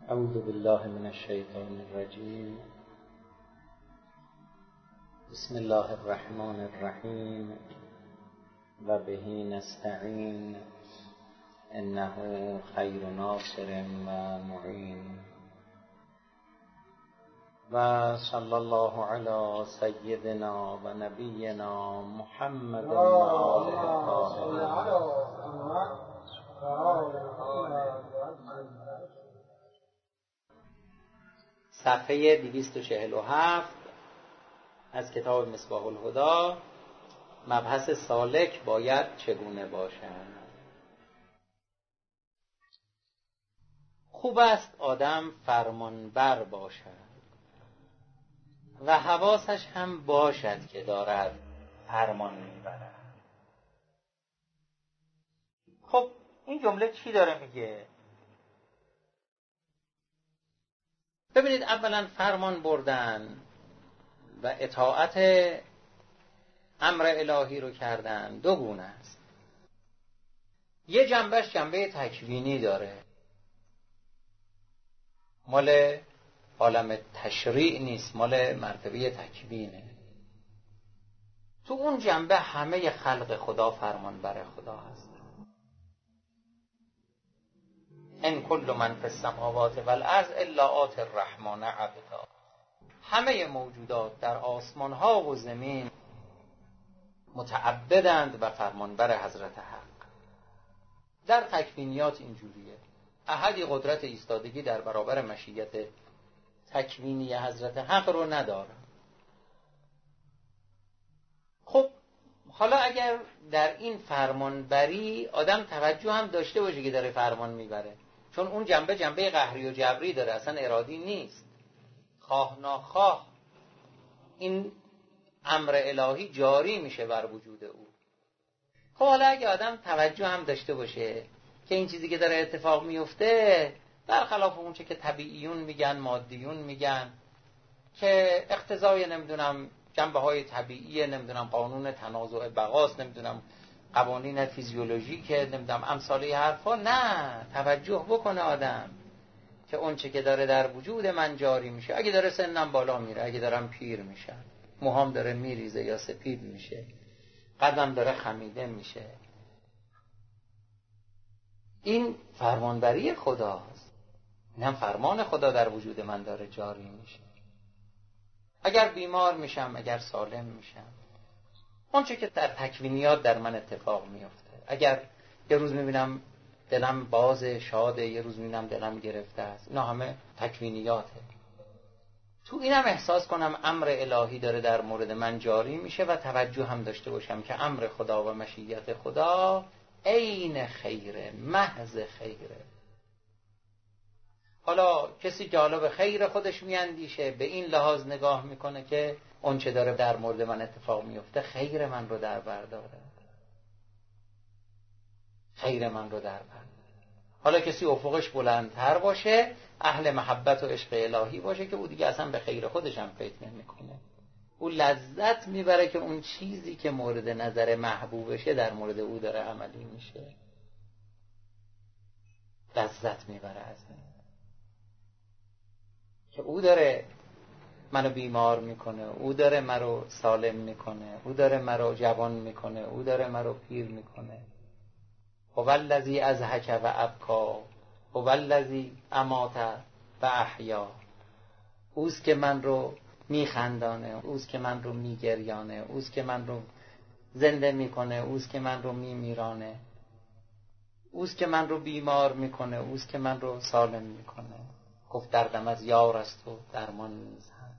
اعوذ بالله من الشیطان الرجیم. بسم الله الرحمن الرحیم و به نستعین انه خیر ناصر و معین و صلی الله علی سیدنا و نبینا محمد و آله الطاهرین. صفحه 247 از کتاب مصباح الهدی، مبحث سالک باید چگونه باشد. خوب است آدم فرمانبر باشد و حواسش هم باشد که دارد فرمان میبرد. خب این جمله چی داره میگه؟ ببینید، اولا فرمان بردن و اطاعت امر الهی رو کردن دو گونه است. یه جنبش جنبه تکوینی داره، مال عالم تشریع نیست، مال مرتبه تکوینه. تو اون جنبه همه خلق خدا فرمانبر خدا هست. ان کل من فی السماوات والارض الا آتی الرحمن عبدا. همه موجودات در آسمان ها و زمین متعبدند و فرمانبر حضرت حق. در تکوینیات اینجوریه، احدی قدرت ایستادگی در برابر مشیت تکوینی حضرت حق رو نداره. خب حالا اگر در این فرمانبری آدم توجه هم داشته باشه که داره فرمان میبره، چون اون جنبه قهری و جبری داره، اصلا ارادی نیست. خواه ناخواه این امر الهی جاری میشه بر وجود او. خب حالا اگه آدم توجه هم داشته باشه که این چیزی که داره اتفاق میفته برخلاف اون چه که طبیعیون میگن، مادیون میگن، که اقتضای نمیدونم جنبه های طبیعیه، نمیدونم قانون تنازع بقاست، نمیدونم قوانین فیزیولوژیکه، نمیدونم امثال حرفا، نه، توجه بکنه آدم که اون چه که داره در وجود من جاری میشه. اگه داره سنم بالا میره، اگه دارم پیر میشم، موهام داره میریزه یا سپید میشه، قدم داره خمیده میشه، این فرمانبری خداست. این هم فرمان خدا در وجود من داره جاری میشه. اگر بیمار میشم، اگر سالم میشم، اون چه که در تکوینیات در من اتفاق میفته. اگر یه روز میبینم دلم باز شاده، یه روز میبینم دلم گرفته است، اینا همه تکوینیاته. تو اینم احساس کنم امر الهی داره در مورد من جاری میشه و توجه هم داشته باشم که امر خدا و مشیت خدا عین خیره، محض خیره. حالا کسی جالب خیر خودش میاندیشه، به این لحاظ نگاه میکنه که اون چه داره در مورد من اتفاق میفته خیر من رو در بر داره، خیر من رو در بر. حالا کسی افقش بلندتر باشه، اهل محبت و عشق الهی باشه، که او دیگه اصلا به خیر خودش هم فکر نمیکنه، او لذت میبره که اون چیزی که مورد نظر محبوبشه در مورد او داره عملی میشه، لذت میبره از این که او داره منو بیمار میکنه، او داره منو سالم میکنه، او داره منو جوان میکنه، او داره منو پیر میکنه. هو الذی اضحک و ابکا، هو الذی امات و احیا. اوست که من رو میخندانه، اوست که من رو میگریانه، اوست که من رو زنده میکنه، اوست که من رو میمیرانه، اوست که من رو بیمار میکنه، اوست که من رو سالم میکنه. گفت دردم از یار است و درمان نیز هم.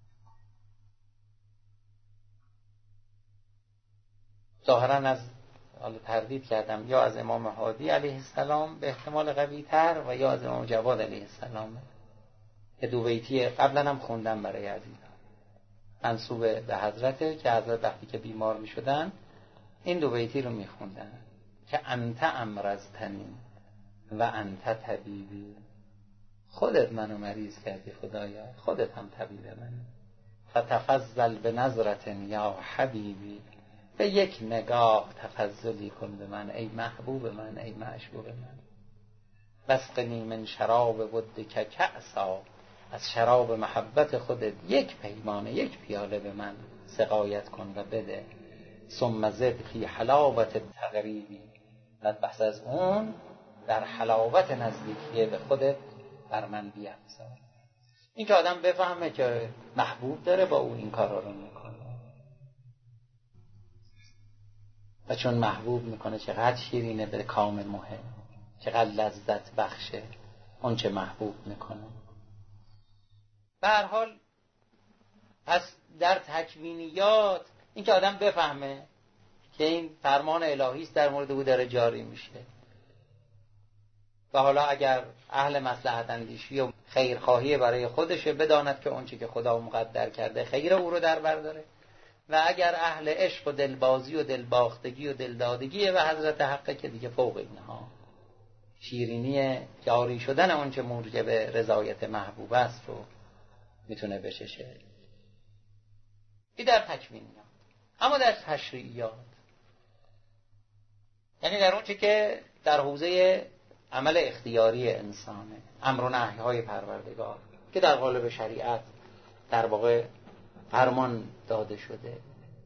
ظاهرا از حالا تردید کردم، یا از امام هادی علیه السلام به احتمال قوی تر و یا از امام جواد علیه السلام، که دو بیتی قبلا هم خوندم برای عزیزان، منسوب به حضرته، که حضرت وقتی که بیمار می شدن این دو بیتی رو می خوندن که انت امرضتنی و انت طبیبی. خودت منو مریض کردی خدایا، خودت هم طبیب منی. فتفضل به نظرت یا حبیبی، به یک نگاه تفضلی کن به من ای محبوب من، ای معشوق من. واسقنی من شراب ودک کأسا، از شراب محبت خودت یک پیمانه، یک پیاله به من سقایت کن و بده. ثم زد فی حلاوت التقریبی، بعد بحث از اون در حلاوت نزدیکی به خودت بر من بیفزای. این که آدم بفهمه که محبوب داره با او این کارا رو میکنه و چون محبوب میکنه چقدر شیرینه به کام مهم، چقدر لذت بخشه اون چه محبوب میکنه. به هر حال پس در تکوینیات این که آدم بفهمه که این فرمان الهی است در مورد او داره جاری میشه و حالا اگر اهل مصلحت اندیشی و خیرخواهی برای خودشه بداند که اون چی که خدا مقدر کرده خیر او رو در بر داره، و اگر اهل عشق و دلبازی و دلباختگی و دلدادگی و حضرت حقه که دیگه فوق اینها شیرینی جاری شدن اون چه موجب رضایت محبوب است رو میتونه بچشه. این در تکوینیات. اما در تشریعیات، یعنی در اون چه که در حوزه عمل اختیاری انسانه، امر و نهی های پروردگار که در قالب شریعت در واقع فرمان داده شده،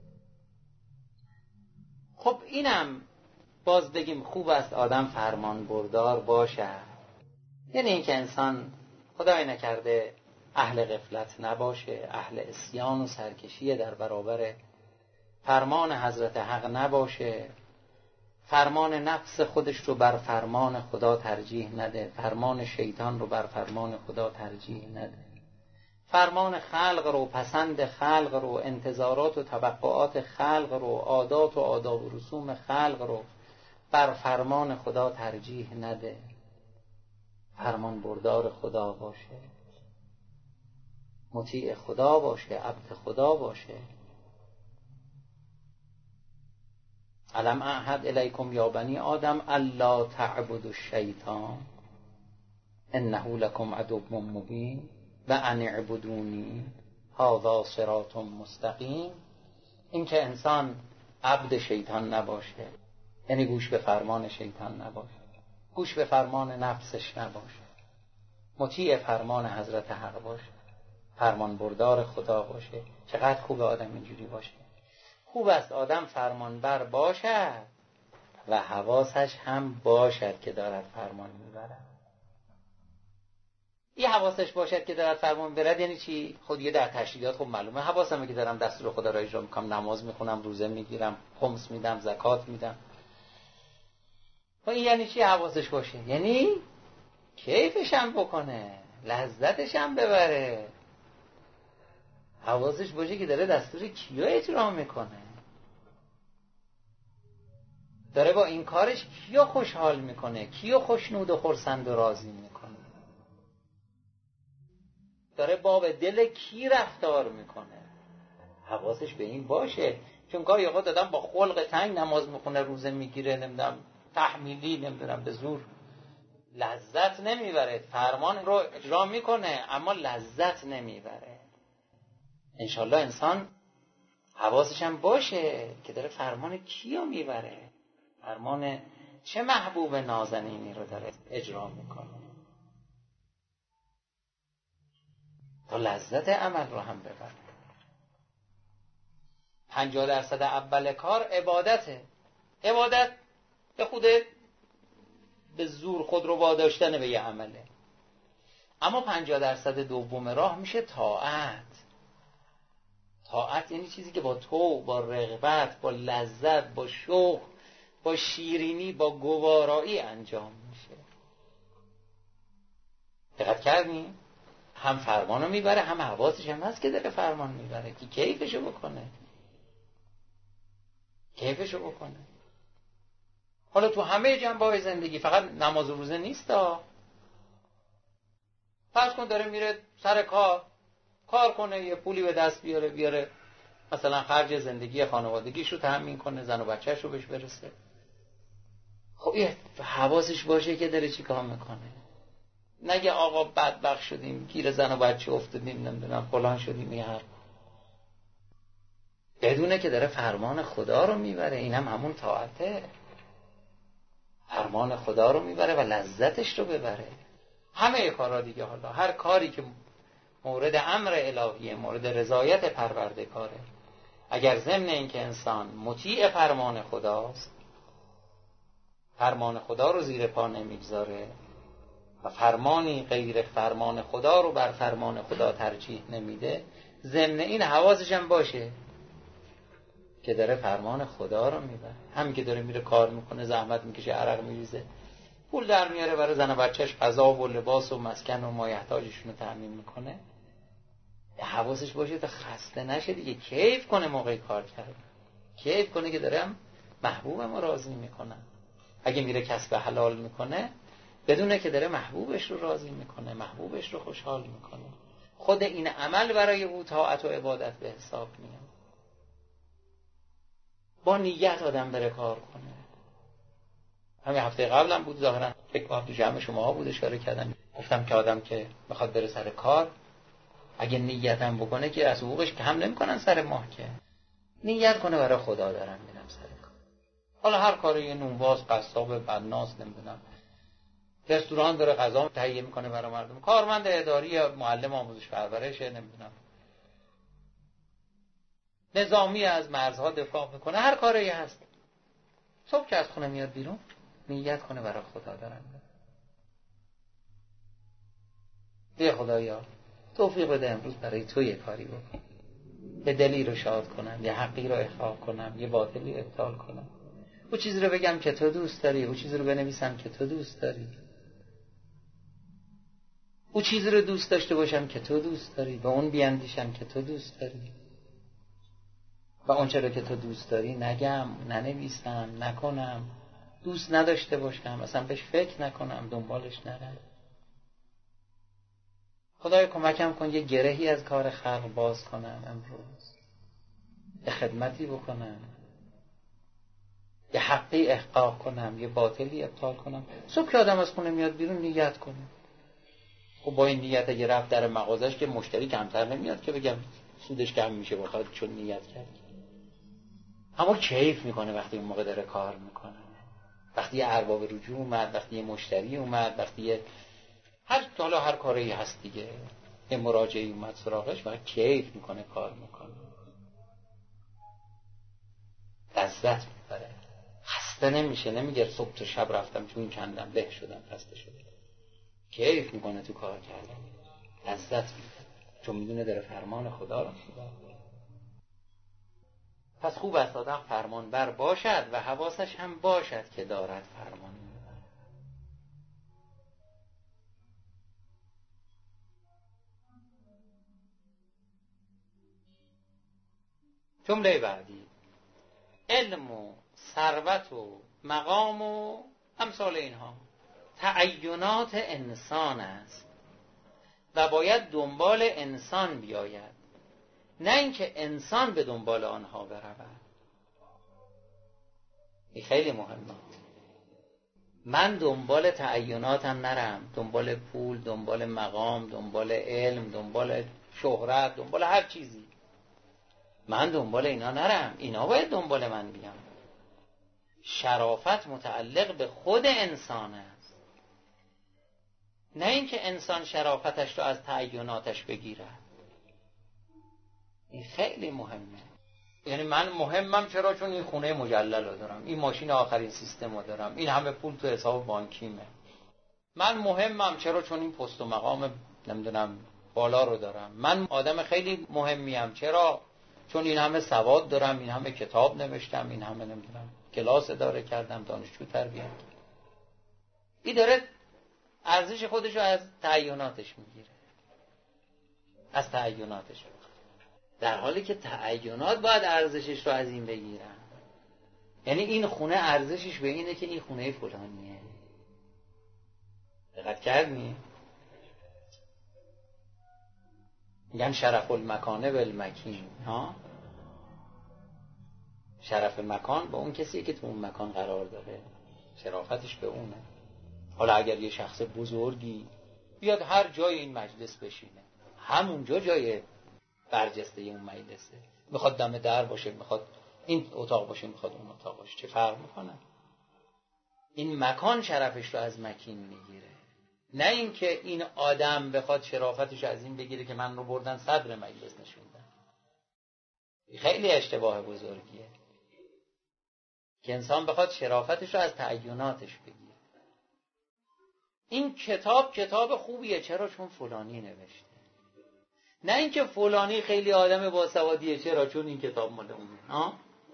خب اینم باز بگیم خوب است آدم فرمان بردار باشه. یعنی این که انسان خدای نکرده اهل غفلت نباشه، اهل عصیان و سرکشی در برابر فرمان حضرت حق نباشه، فرمان نفس خودش رو بر فرمان خدا ترجیح نده، فرمان شیطان رو بر فرمان خدا ترجیح نده، فرمان خلق رو، پسند خلق رو، انتظارات و توقعات خلق رو، عادات و آداب و رسوم خلق رو بر فرمان خدا ترجیح نده، فرمان بردار خدا باشه، مطیع خدا باشه، عبد خدا باشه. الم اعهد الیکم یا بنی آدم الا تعبدوا الشیطان انه لکم عدو مبین و ان اعبدونی هذا صراط مستقیم. این که انسان عبد شیطان نباشه، یعنی گوش به فرمان شیطان نباشه، گوش به فرمان نفسش نباشه، مطیع فرمان حضرت حق باشه، فرمان بردار خدا باشه. چقدر خوب آدم اینجوری باشه. خوب است آدم فرمانبر باشد و حواسش هم باشد که دارد فرمان میبرد. این حواسش باشد که دارد فرمان میبرد یعنی چی؟ خود یه در تشریعات خب معلومه حواسمه که دارم دستور خدا را اجرا میکنم، نماز میخونم، روزه میگیرم، خمس میدم، زکات میدم. و این یعنی چی حواسش باشه؟ یعنی کیفش هم بکنه، لذتش هم ببره. حواسش باشه که داره دستور کیو اجرا میکنه، داره با این کارش کیو خوشحال میکنه، کیو خوشنود و خرسند و راضی میکنه، داره با به دل کی رفتار میکنه. حواسش به این باشه. چون گاهی اوقات آدم با خلق تنگ نماز میخونه، روزه میگیره، نمیدونم تحمیلی، نمیدونم به زور لذت نمیبره، فرمان رو اجرا میکنه اما لذت نمیبره. انشالله انسان حواسش هم باشه که داره فرمان کیو میبره، فرمان چه محبوب نازنینی رو داره اجرا میکنه تا لذت عمل رو هم ببره. 50% اول کار عبادته. عبادت به خود به زور خود رو واداشتن به یه عمله. اما 50% دوم راه میشه طاعت. طاعت یعنی چیزی که با تو، با رغبت، با لذت، با شوق، با شیرینی، با گوارایی انجام میشه. دقت کردین؟ هم فرمانو میبره، هم حواسش هم هست که داره فرمان میبره که کیفشو بکنه. کیفشو بکنه. حالا تو همه جنبه‌های زندگی، فقط نماز و روزه نیست. فرض کن داره میره سر کار کنه، یه پولی به دست بیاره مثلا خرج زندگی خانوادگیش رو تامین کنه، زن و بچه‌ش رو بهش برسه. خب یه حواسش باشه که داره چی کار میکنه. نگه آقا بدبخت شدیم، گیر زن و بچه افتادیم، نمیدونم فلان شدیم، یه حرف. بدونه که داره فرمان خدا رو میبره. اینم همون طاعته. فرمان خدا رو میبره و لذتش رو ببره. همه کارا دیگه، حالا هر کاری که مورد امر الهیه، مورد رضایت پروردگاره، اگر ضمن اینکه انسان مطیع فرمان خداست، فرمان خدا رو زیر پا نمیگذاره و فرمانی غیر فرمان خدا رو بر فرمان خدا ترجیح نمیده، ضمن این حواسش هم باشه که داره فرمان خدا رو میبره. همین که داره میره کار میکنه، زحمت میکشه، عرق میریزه، پول در میاره برای زن و بچهش، غذا و لباس و مسکن و مایحتاجشون رو تامین میکنه، حواسش باشه تا خسته نشه دیگه، کیف کنه موقع کار کردن، کیف کنه که دارم محبوبم رو راضی میکنم. اگه میره کسب حلال میکنه بدونه که داره محبوبش رو راضی میکنه، محبوبش رو خوشحال میکنه، خود این عمل برای او طاعت و عبادت به حساب میاد. با نیت آدم بره کار کنه. همین هفته قبلم بود، ظاهرا فکر کنم تو جمع شماها بود، اشاره کردم، گفتم که آدم که میخواد بره سر کار، اگه نیتم بکنه که از حقوقش کم نمیکنن سر ماه، که نیت کنه برای خدا دارم میرم سر کار. حالا هر کاری، نونباز، قصاب، بناس، نمیدونم رستوران داره غذا تهیه میکنه برای مردم، کارمند اداری یا معلم آموزش پرورشه، نمیدونم نظامی از مرزها دفاع میکنه، هر کاری هست، صبح که از خونه میاد بیرون نیت کنه برای خدا دارم. بیا خدایا توفیق بده امروز برای تو یه کاری بکنم، یه دلی رو شاد کنم، یه حقی رو اخفا کنم، یه باطلی ابطال کنم، او چیزی رو بگم که تو دوست داری، او چیزی رو بنویسم که تو دوست داری، او چیزی رو دوست داشته باشم که تو دوست داری، به اون بیاندیشم که تو دوست داری، و اون چرا که تو دوست داری نگم، ننویسم، نکنم، دوست نداشته باشم، اصلا بهش فکر نکنم، دنبالش نرم. خدای کمکم کن یه گرهی از کار خلق باز کنم امروز، یه خدمتی بکنم، یه حقی احقاق کنم، یه باطلی ابطال کنم. صبح که آدم از خونه میاد بیرون نیت کنه. خب با این نیت اگه رفت در مغازش که مشتری کمتر نمیاد که بگم سودش کم میشه بخاطر چون نیت کرد. اما کیف میکنه وقتی اون موقع داره کار میکنه، وقتی یه ارباب رجوع اومد، وقتی یه مشتری اومد، وقتی یه هر کاری هست دیگه، یه مراجعی اومد سراغش و کیف میکنه، کار میکنه، لذت میبره، خسته نمیشه، نمیگه صبح تا شب رفتم چون کندم له شدم خسته شدم. کیف میکنه تو کار کردن، لذت میبره، چون میدونه داره فرمان خدا رو میبره. پس خوب است آدم فرمان بر باشد و حواسش هم باشد که دارد فرمان میبره. جمله بعدی: علم و ثروت و مقام و امثال اینها تعینات انسان است و باید دنبال انسان بیاید، نه اینکه انسان به دنبال آنها برود. این خیلی مهمه. من دنبال تعیناتم نرم، دنبال پول، دنبال مقام، دنبال علم، دنبال شهرت، دنبال هر چیزی، من دنبال اینا نرم، اینا باید دنبال من بیان. شرافت متعلق به خود انسان است، نه اینکه انسان شرافتش رو از تعیناتش بگیره. این خیلی مهمه. یعنی من مهمم چرا؟ چون این خونه مجلل رو دارم، این ماشین آخرین سیستم رو دارم، این همه پول تو حساب بانکیمه. من مهمم چرا؟ چون این پست و مقام نمیدونم بالا رو دارم. من آدم خیلی مهمیم چرا؟ چون این همه سواد دارم، این همه کتاب نوشتم، این همه نمیدونم کلاس اداره کردم، دانشجو تربیت. این داره ارزش خودش رو از تعیناتش میگیره، از تعیناتش، در حالی که تعینات باید ارزشش رو از این بگیرن. یعنی این خونه ارزشش به اینه که این خونه فلانیه. دقت کردنی؟ میگن شرف المکانه بالمکین. ها؟ شرف مکان با اون کسیه که تو اون مکان قرار داره، شرافتش به اونه. حالا اگر یه شخص بزرگی بیاد هر جای این مجلس بشینه، همونجا جای برجسته اون مجلسه، میخواد دم در باشه، میخواد این اتاق باشه، میخواد اون اتاق باشه، چه فرق میکنه؟ این مکان شرفش رو از مکین میگیره، نه اینکه این آدم بخواد شرافتش از این بگیره که من رو بردن صدر مجلس نشوندن. خیلی اشتباه بزرگیه که انسان بخواد شرافتش رو از تعیناتش بگیره. این کتاب خوبیه، چرا؟ چون فلانی نوشته. نه اینکه فلانی خیلی آدم باسوادیه، چرا؟ چون این کتاب مال اونه.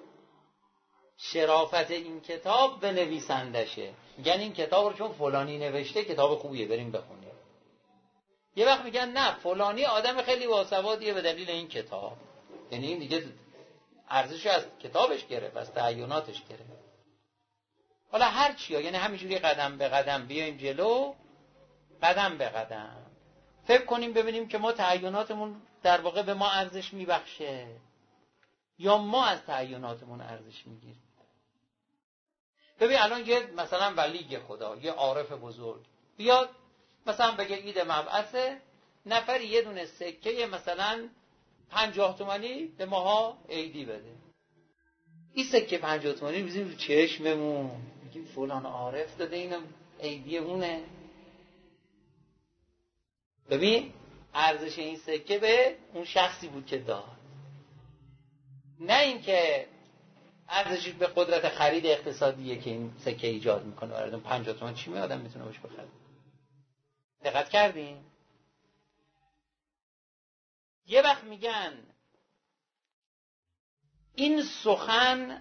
شرافت این کتاب به نویسندشه. میگن این کتاب رو چون فلانی نوشته کتاب خوبیه، بریم بخونیم. یه وقت میگن نه، فلانی آدم خیلی باسوادیه به دلیل این کتاب. یعنی این دیگه ارزش از کتابش گرفت، از تعیناتش گرفت. حالا هر چیا، یعنی همینجوری قدم به قدم بیایم جلو، قدم به قدم فکر کنیم ببینیم که ما تعیناتمون در واقع به ما ارزش میبخشه یا ما از تعیناتمون ارزش میگیریم. ببین الان یه مثلا ولی خدا، یه عارف بزرگ بیاد مثلا بگه عید مبعثه، نفری یه دونه سکه مثلا 50 تومانی به ماها عیدی بده. این سکه 50 تومانی میذاریم رو چشممون، میگیم فلان عارف داده، اینم عیدی اونه. ببین ارزش این سکه به اون شخصی بود که داد، نه اینکه ارزشش به قدرت خرید اقتصادیه که این سکه ایجاد میکنه. براتون 50 تومان چی آدم میتونه باش بخره؟ دقت کردین؟ یه وقت میگن این سخن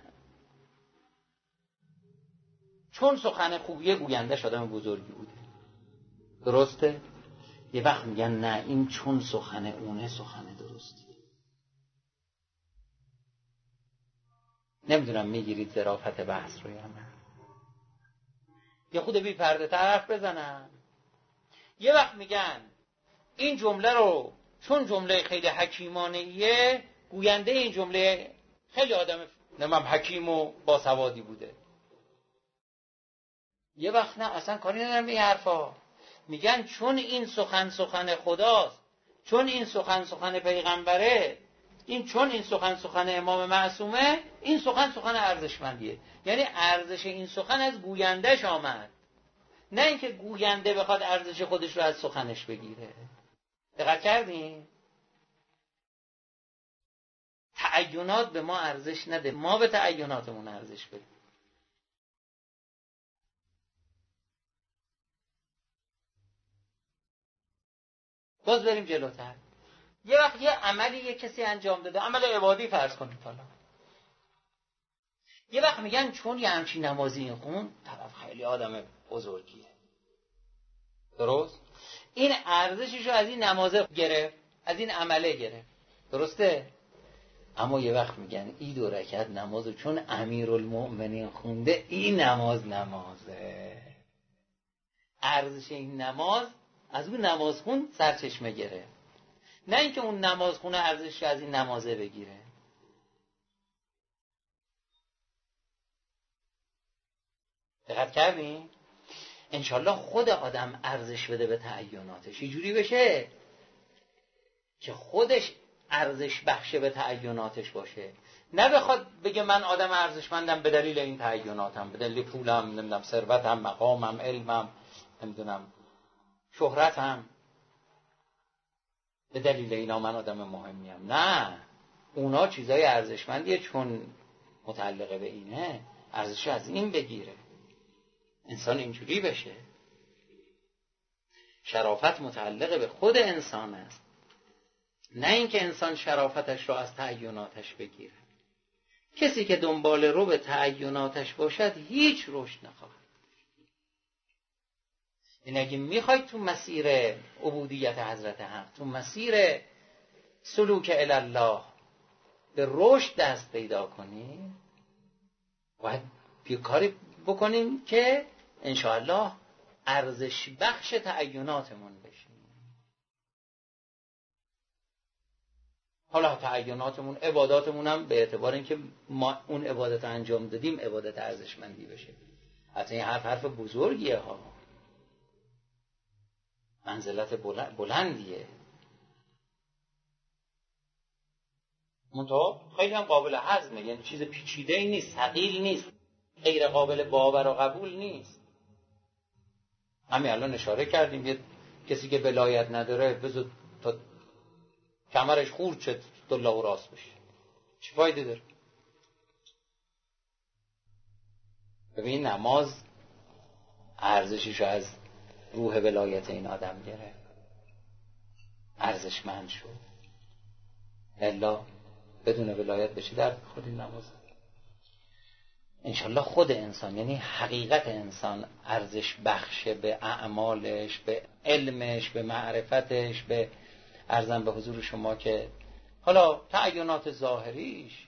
چون سخن خوبیه گویندش آدم بزرگی بوده، درسته؟ یه وقت میگن نه، این چون سخن اونه سخن درستی. نمیدونم میگیرید ظرافت بحث رو یا نه. یه خود بی پرده طرف بزنم. یه وقت میگن این جمله رو چون جمله خیلی حکیمانه‌ایه، گوینده این جمله خیلی آدم حکیم و باسوادی بوده. یه وقت نه، اصلا کاری ندارم به این حرفا. میگن چون این سخن خداست، چون این سخن پیغمبره، چون این سخن امام معصومه، این سخن ارزشمندیه. یعنی ارزش این سخن از گویندش آمد، نه اینکه گوینده بخواد ارزش خودش رو از سخنش بگیره. دقت کردین؟ تعینات به ما ارزش نده، ما به تعیناتمون ارزش بدیم. باز بریم جلوتر. یه وقت یه عملی یه کسی انجام داده، عمل عبادی فرض کنید حالا. یه وقت میگن چون یه همچین نمازی این خون، طرف خیلی آدم بزرگیه. درست؟ این ارزشش رو از این نمازه گرفت، از این عمله گرفت. درسته؟ اما یه وقت میگن این 2 رکعت نمازو چون امیرالمؤمنین خونده، این نمازه. ارزش این نماز از اون نمازخون سرچشمه گرفت، نه اینکه اون نمازخونه ارزش از این نمازه بگیره. دقت کردین؟ انشالله خود آدم ارزش بده به تعیناتش، اینجوری بشه که خودش ارزش بخشه به تعیناتش باشه، نه بخواد بگه من آدم ارزشمندم به دلیل این تعیناتم، به دلیل پولم، نمیدونم ثروتم، مقامم، علمم، نمیدونم شهرتم، به دلیل اینا من آدم مهمیم. نه، اونا چیزای ارزشمندیه، چون متعلقه به اینه ارزش از این بگیره. انسان اینجوری بشه. شرافت متعلق به خود انسان است، نه اینکه انسان شرافتش را از تعیناتش بگیره. کسی که دنبال رو به تعیناتش باشد هیچ رشد نخواهد. این اگه میخواید تو مسیر عبودیت حضرت حق، تو مسیر سلوک الله به رشد دست پیدا کنید، باید یه کاری بکنیم که انشاءالله ارزش بخش تعیناتمون بشیم. حالا تعیناتمون، عباداتمون هم به اعتبار اینکه ما اون عبادت انجام دادیم عبادت ارزشمندی بشه. حتی این حرف بزرگیه ها، منزلت بلندیه، منتها خیلی هم قابل هضمه، یعنی چیز پیچیده ای نیست، ثقیل نیست. غیر قابل باور و قبول نیست. همین الان اشاره کردیم یه کسی که ولایت نداره بذار تا کمرش خورد شد دلله و راست بشه، چه فایده داره؟ ببین نماز ارزشش از روح ولایت این آدم گرفت، ارزشمند شد. الا بدون ولایت بشه در خود این نماز انشالله خود انسان، یعنی حقیقت انسان ارزش بخشه به اعمالش، به علمش، به معرفتش، به ارزم به حضور شما که حالا تعینات ظاهریش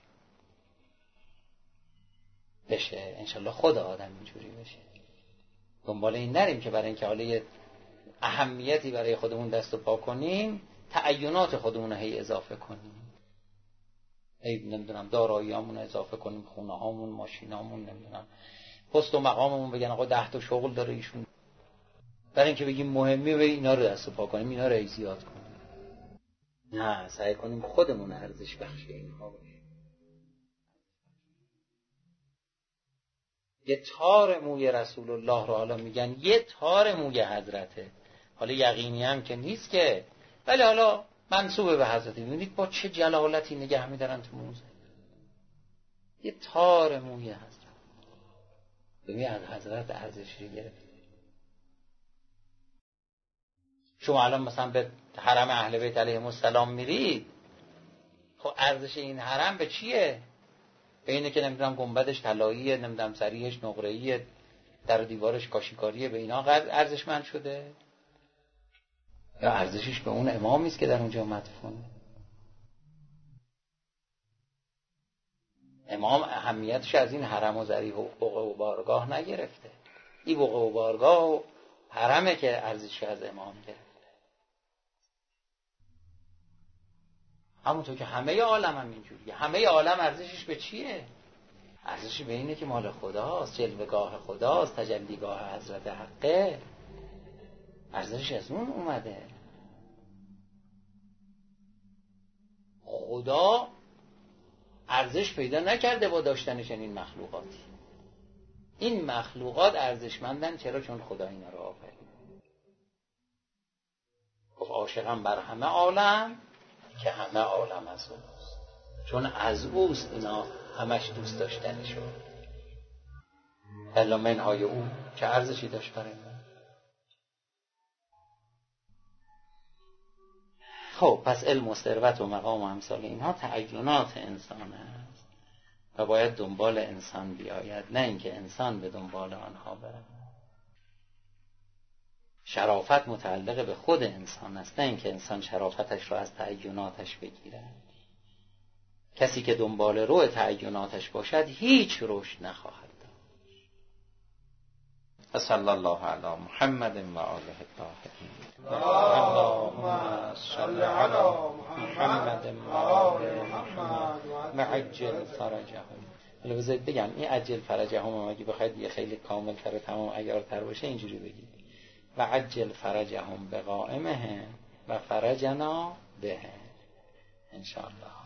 بشه. انشالله خود آدم اینجوری بشه. دنبال این نریم که برای اینکه حالا یه اهمیتی برای خودمون دست و پا کنیم تعینات خودمون رو هی اضافه کنیم، نمیدونم داراییامون اضافه کنیم، خونه هامون، ماشینامون، نمیدونم پست و مقاممون، بگن آقا 10 تا شغل داره ایشون، برای اینکه بگیم مهمه به اینا رو دست و پا کنیم، اینا رو زیاد کنیم. نه، سعی کنیم خودمون ارزش بخش اینها باشیم. یه تار موی رسول الله رو حالا میگن یه تار موی حضرته، حالا یقینی هم که نیست که، ولی حالا منسوبه به حضرت. میبینید با چه جلالتی نگه میدارن تو موزه، یه تار موی حضرت. ببین از حضرت ارزشی گرفت. شما الان مثلا به حرم اهل بیت علیهم السلام میرید، خب ارزش این حرم به چیه؟ به اینه که نمیدونم گنبدش طلاییه، نمیدونم سریحش نقره‌ایه، در و دیوارش کاشیکاریه، به اینا ارزشمند شده؟ یا ارزشش به اون امامی است که در اونجا مدفونه؟ امام اهمیتش از این حرم و ضریح و بقعه و بارگاه نگرفته. این بقعه و بارگاه و حرمه که ارزشش از امام گرفته. همونطور که همه عالم هم اینجوریه. همه عالم ارزشش به چیه؟ ارزشش به اینه که مال خداست، جلوه‌گاه خداست، تجلیگاه حضرت حقه. ارزشش از اون اومده. خدا ارزش پیدا نکرده با داشتن چنین مخلوقاتی. این مخلوقات ارزشمندن چرا؟ چون خدا اینا رو آفرید. گفت عاشقم بر همه عالم که همه عالم از اوست، چون از اوست اینا همش دوست داشتنی شد. الا منهای او چه ارزشی داشت برای من. خب پس علم و ثروت و مقام و امثال اینها تعینات انسان است و باید دنبال انسان بیاید، نه اینکه انسان به دنبال آنها برد. شرافت متعلق به خود انسان است، نه اینکه انسان شرافتش را از تعیناتش بگیرد. کسی که دنبال رو تعیناتش باشد هیچ رشد نخواهد داشت. صلی الله علی محمد و آله الطاهرین. اللهم صل علی محمد و آل محمد وعجل فرجهم. حالا بذارید بگم این عجل فرجهم اگه بخواید یه خیلی کامل تر و تمام عیارتر باشه اینجوری بگید و عجل فرجهم بقائمهم و فرجنا بهم ان شاء الله.